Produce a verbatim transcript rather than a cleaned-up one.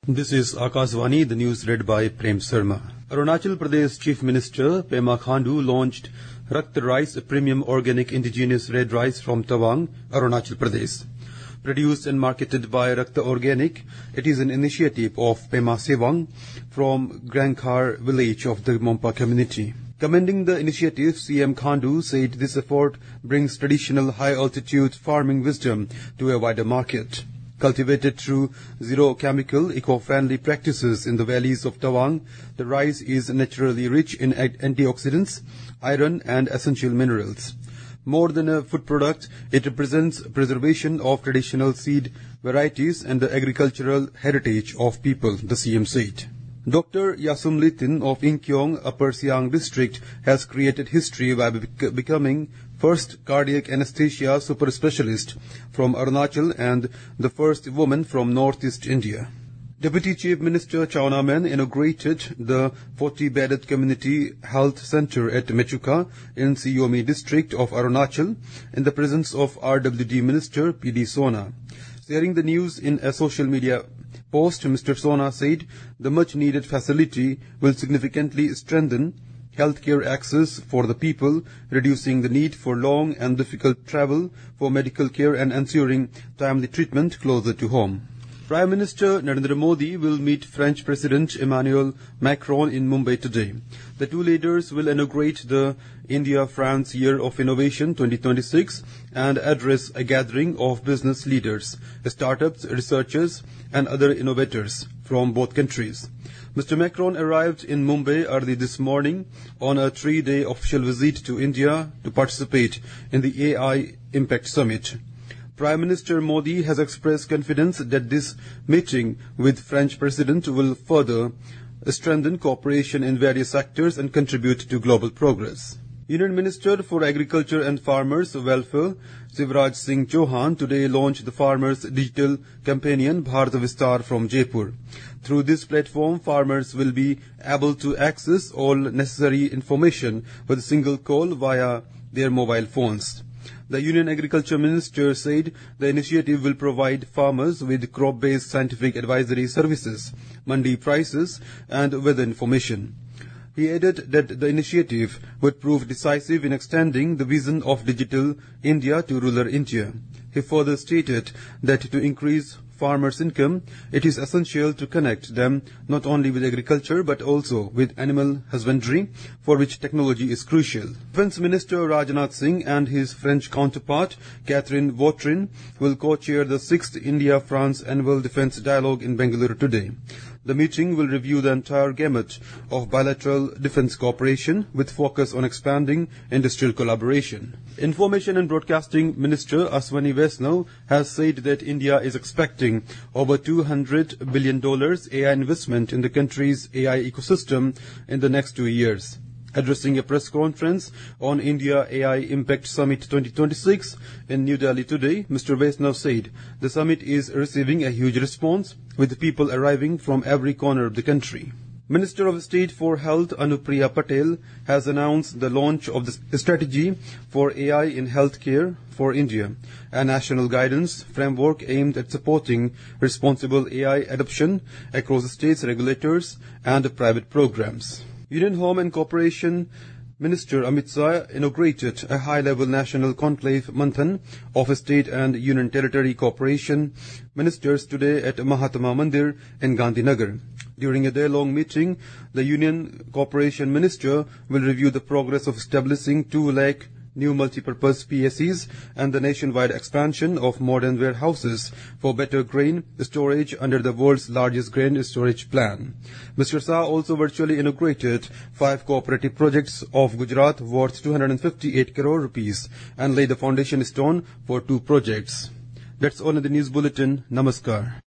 This is Akashvani, the news read by Prem Sharma. Arunachal Pradesh Chief Minister Pema Khandu launched Rakht Rice, a premium organic indigenous red rice from Tawang, Arunachal Pradesh. Produced and marketed by Rakht Organic, it is an initiative of Pema Sewang from Grangkhar village of the Mompa community. Commending the initiative, C M Khandu said this effort brings traditional high-altitude farming wisdom to a wider market. Cultivated through zero-chemical, eco-friendly practices in the valleys of Tawang, the rice is naturally rich in antioxidants, iron and essential minerals. More than a food product, it represents preservation of traditional seed varieties and the agricultural heritage of people, the C M said. Doctor Yasum Litin of Inkyong, Upper Siang district, has created history by bec- becoming first cardiac anesthesia super specialist from Arunachal and the first woman from Northeast India. Deputy Chief Minister Chawna Men inaugurated the forty-bedded community health center at Mechuka in Siyomi district of Arunachal in the presence of R W D Minister P D Sona. Sharing the news in a social media post, Mister Sona said the much-needed facility will significantly strengthen healthcare access for the people, reducing the need for long and difficult travel for medical care and ensuring timely treatment closer to home. Prime Minister Narendra Modi will meet French President Emmanuel Macron in Mumbai today. The two leaders will inaugurate the India-France Year of Innovation twenty twenty-six and address a gathering of business leaders, startups, researchers and other innovators from both countries. Mister Macron arrived in Mumbai early this morning on a three-day official visit to India to participate in the A I Impact Summit. Prime Minister Modi has expressed confidence that this meeting with French President will further strengthen cooperation in various sectors and contribute to global progress. Union Minister for Agriculture and Farmers Welfare, Shivraj Singh Chauhan, today launched the Farmers Digital Companion Bharat Vistar from Jaipur. Through this platform, farmers will be able to access all necessary information with a single call via their mobile phones. The Union Agriculture Minister said the initiative will provide farmers with crop-based scientific advisory services, mandi prices and weather information. He added that the initiative would prove decisive in extending the vision of digital India to rural India. He further stated that to increase farmers' income, it is essential to connect them not only with agriculture but also with animal husbandry, for which technology is crucial. Defence Minister Rajnath Singh and his French counterpart, Catherine Vautrin, will co-chair the sixth India-France Annual Defence Dialogue in Bengaluru today. The meeting will review the entire gamut of bilateral defence cooperation with focus on expanding industrial collaboration. Information and Broadcasting Minister Aswani Vaishnaw has said that India is expecting over two hundred billion dollars A I investment in the country's A I ecosystem in the next two years. Addressing a press conference on India A I Impact Summit twenty twenty-six in New Delhi today, Mister Vaishnaw said the summit is receiving a huge response, with people arriving from every corner of the country. Minister of State for Health Anupriya Patel has announced the launch of the strategy for A I in healthcare for India, a national guidance framework aimed at supporting responsible A I adoption across the states, regulators and private programs. Union Home and Corporation Minister Amit Shah inaugurated a high-level national conclave Manthan of State and Union Territory Corporation Ministers today at Mahatma Mandir in Gandhinagar. During a day-long meeting, the Union Corporation Minister will review the progress of establishing two lakh new multi-purpose P S Es and the nationwide expansion of modern warehouses for better grain storage under the world's largest grain storage plan. Mister Shah also virtually inaugurated five cooperative projects of Gujarat worth two hundred fifty-eight crore rupees and laid the foundation stone for two projects. That's all in the news bulletin. Namaskar.